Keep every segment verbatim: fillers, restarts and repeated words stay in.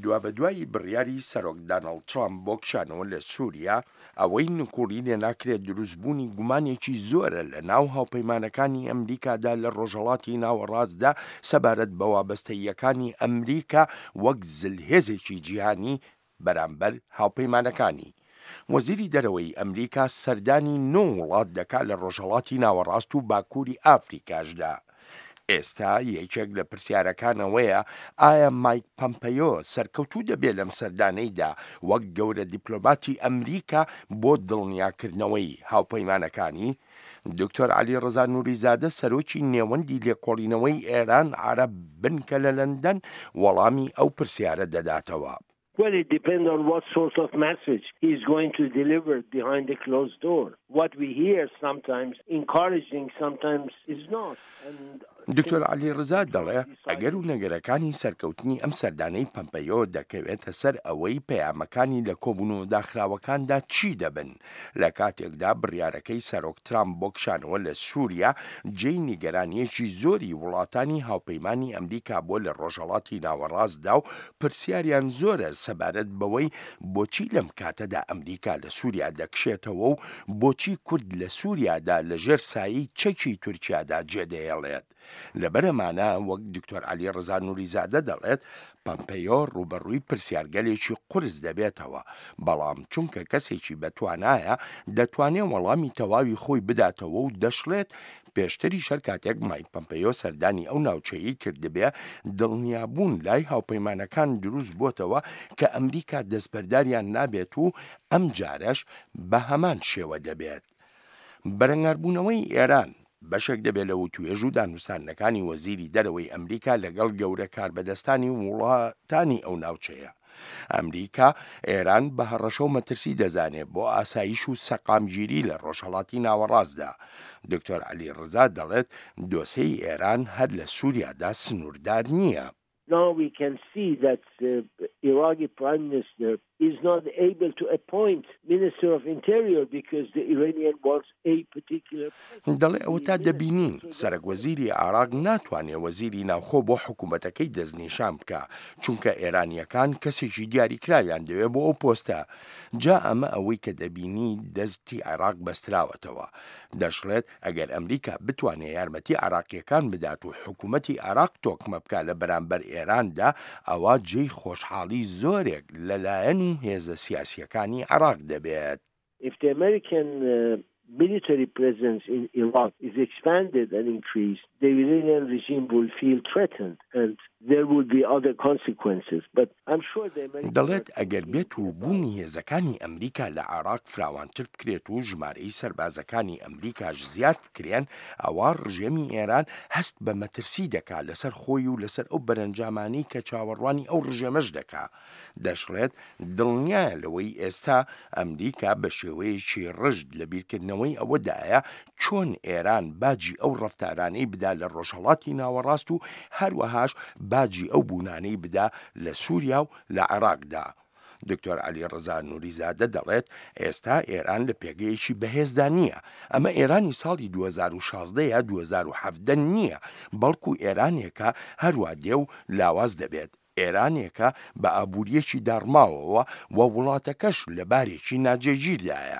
دوا بە دوایی بڕیاری سەرۆک دانەڵد ترامپ بۆ کشانەوە لە سووریا ئەوەی نکوڵی لێ ناکرێت دروستبوونی گومانێکی زۆرە لە ناو هاوپەیمانەکانی ئەمریکادا لە ڕۆژهەڵاتی ناوەڕاستدا سەبارەت بە وابەستەییەکانی ئەمریکا وەک زلهێزێکی جیهانی بەرامبەر هاوپەیمانەکانی. وەزیری دەرەوەی ئەمریکا سەردانی نۆ وڵات دەکات لە ڕۆژهەڵاتی ناوەڕاست و باکووری ئافریکاشدا. ئێستا یەکێک لە پرسیارەکانەوەیە ئایا مایک پۆمپیۆ سەرکەوتوو دەبێت لەم سەردانەیدا وەک گەورە دیپلۆماتی ئەمریکا بۆ دڵنیاکردنەوەی هاوپەیمانەکانی. دکتۆر عەلی ڕەزا نووریزادە سەرۆکی نێوەندی لێکۆڵینەوەی ئێران عەرەب بنکە لە لەندەن وەڵامی ئەو پرسیارە دەداتەوە. Well, it depends on what sort of message he's going to deliver behind the closed door. What we hear sometimes encouraging, sometimes is not. And دکتۆر عەلی ڕەزا دەڵێ ئەگەر و نەگەرەکانی سەرکەوتنی ئەم سەردانەی پۆمپیۆ دەکەوێتە سەر ئەوەی پەیامەکانی لە کۆبوون و داخراوەکاندا چی دەبن لە کاتێکدا بڕیارەکەی سەرۆک ترامپ بۆ کشانەوە لە سووریا جێی نیگەرانیەکی زۆری وڵاتانی هاوپەیمانی ئەمریکا بۆ لە ڕۆژهەڵاتی ناوەڕاستدا و پرسیاریان زۆرە سەبارەت بەوەی بۆچی لەم کاتەدا ئەمریکا لە سووریا دەکشێتەوە و بۆچی کورد لە سووریادا لەژێر سایەی چەکی تورکیادا جێدەهێڵێت. لەبەرەمانە وەک دکتۆر عەلی ڕەزا نووریزادە دەڵێت پۆمپیۆ ڕوبەڕووی پرسیارگەلێکی قورس دەبێتەوە، بەڵام چونکە کەسێکی بەتوانایە دەتوانێت وەڵامی تەواوی خۆی بداتەوە و دەشڵێت پێشتری شەر کاتێک مایک پۆمپیۆ سەردانی ئەو ناوچەیی کردبێ دڵنیابوون لای هاوپەیمانەکان دروست بۆتەوە کە ئەمریکا دەستبەرداریان نابێت و ئەم جارەش بە هەمان شێوە دەبێت. بەرەنگاربوونەوەی ئێران بەشێک دەبێت لە وتوێژ و دانووسانەکانی وەزیری دەرەوەی ئەمریکا لەگەڵ گەورە کاربەدەستانی وڵاتانی ئەو ناوچەیە. ئەمریکا ئێران بە هەڕەشە و مەترسی دەزانێت بۆ ئاسایش و سەقامگیری لە ڕۆژهەڵاتی ناوەڕاستدا. دکتۆر عەلی ڕەزا دەڵێت دۆسەی ئێران هەر لە سووریادا سنووردار نییە. Now we can see that the Iraqi Prime Minister is not able to appoint Minister of Interior because the Iranian wants a particular person. دەڵێ ئەوە تا دەبینین سەرک وەزیری عێراق ناتوانێت وەزیری ناوخۆ بۆ حکوومەتەکەی دەستنیشان بکە چونکە ئێرانیەکان کەسێکی دیاریکراویان دەوێت بۆ ئەو پۆستە. جا ئەمە ئەوەی کە دەبینی دەستی عێراق بەستراوەتەوە. دەشڵێت ئەگەر ئەمریکا بتوانێت یارمەتی عێراقیەکان بدات و حکوومەتی عێراق تۆکمە بکات لە بەرامبەر ئێراندا ئەوە جێی خۆشحاڵی زۆرێک لەلایەن و هێزە سیاسیەکانی عێراق دەبێت. If the American uh, military presence in Iraq is expanded and increased, the Iranian regime will feel threatened and there will be other consequences. But I'm sure the American دەڵێت ئەگەر بێت و بوونی هێزەکانی ئەمریکا لە عێراق فراوانتر بکرێت و ژمارەی سەربازەکانی ئەمریکاش زیاد بکرێن ئەوە ڕژێمی ئێران هەست بە مەترسی دەکات لەسەر خۆی و لەسەر ئەو بەرەنجامانی کە چاوەڕوانی ئەو ڕژێمەش دەکات. دەشڵێت دڵنیایە لەوەی ئێستا ئەمریکا بە شێوەیەکی ڕژد لە بیرکردنەوەی ئەوەدایە چۆن ئێران باجی ئەو ڕەفتارانەی بدا لە ڕۆژهەڵاتی ناوەڕاست و هەروەهاش باجی ئەو بوونانەی بدا لە سووریا و لە عێراقدا. دکتۆر عەلی ڕەزا نووریزادە دەڵێت ئێستا ئێران لە پێگەیەکی بەهێزدا نییە. ئەمە ئێرانی ساڵی دوو هەزار و شازدە یا دوو هەزار و حەڤدە نییە، بەڵکو ئێرانێکە هەروە دێ و لاواز دەبێت. ئێرانێکە بە ئابووریەکی داڕماوەوە و وڵاتەکەش لە بارێکی ناجێگیردایە.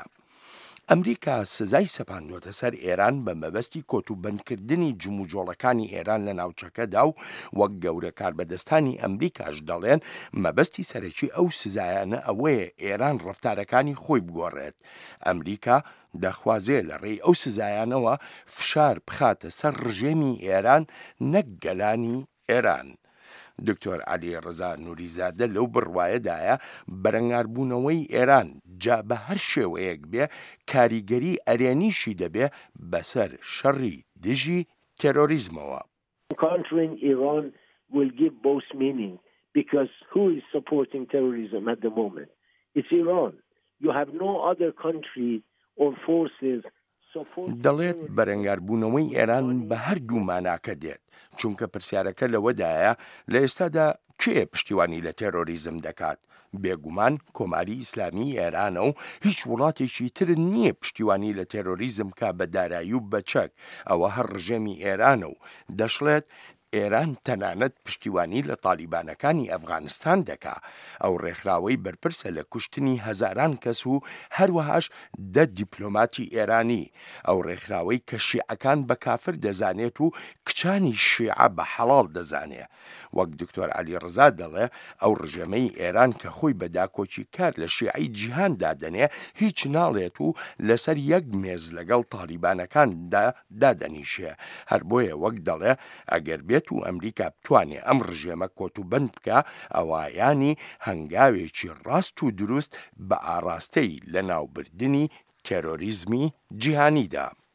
ئەمریکا سزای سەپاندۆتە سەر ئێران بە مەبەستی کۆتوبەندکردنی جموجۆڵەکانی ئێران لە ناوچەکەدا و وەک گەورە کاربەدەستانی ئەمریکاش دەڵێن مەبەستی سەرەکی ئەو سزایانە ئەوەیە ئێران ڕەفتارەکانی خۆی بگۆڕێت. ئەمریکا دەخوازێ لە ڕێی ئەو سزایانەوە فشار بخاتە سەر ڕژێمی ئێران نەک گەلانی ئێران. دکتۆر عەلی ڕەزا نووریزادە لەو بڕوایەدایە بەرەنگاربوونەوەی ئێران جا بە هەر شێوەیەک بێ کاریگەری ئەرێنیشی دەبێ بەسەر شەڕی دژی تێرۆریزمەوە. Countering Iran will give both meaning because who is supporting terrorism at the moment? It's Iran. You have no other country or forces. دەڵێت بەرەنگاربوونەوەی ئێران بە هەردوو ماناکە دێت چونکە پرسیارەکە لەوەدایە لە ئێستادا کێ پشتیوانی لە تێرۆریزم دەکات؟ بێگومان کۆماری ئیسلامی ئێرانە و هیچ وڵاتێکی تر نییە پشتیوانی لە تێرۆریزم کا بە دارایی و بەچەک. ئەوە هەر ڕژێمی ئێرانە و دەشڵێت ئێران تەنانەت پشتیوانی لە تالیبانەکانی ئەفغانستان دەکا. ئەو ڕێکخراوەی بەرپرسە لە کوشتنی هەزاران کەس و هەروەهاش دە دیپلۆماتی ئێرانی. ئەو ڕێکخراوەی کە شیعەکان بە کافر دەزانێت و کچانی شیعە بە حەڵاڵ دەزانێ. وەک دکتۆر عەلی ڕزا دەڵێ ئەو ڕژێمەی ئێران کە خۆی بە داکۆچی کار لە شیعەی جیهان دادەنێ هیچ ناڵێت و لەسەر یەک مێز لەگەڵ تالیبانەکاندا دادەنیشێ. هەر بۆیە وەک دەڵێ ئەگەر بێت و ئەمریکا بتوانێ ئەم ڕژێمە کۆتوبەند بکە ئەوایانی هەنگاوێکی ڕاست و دروست بە ئاراستەی لە ناوبردنی تێرۆریزمی جیهانیدا.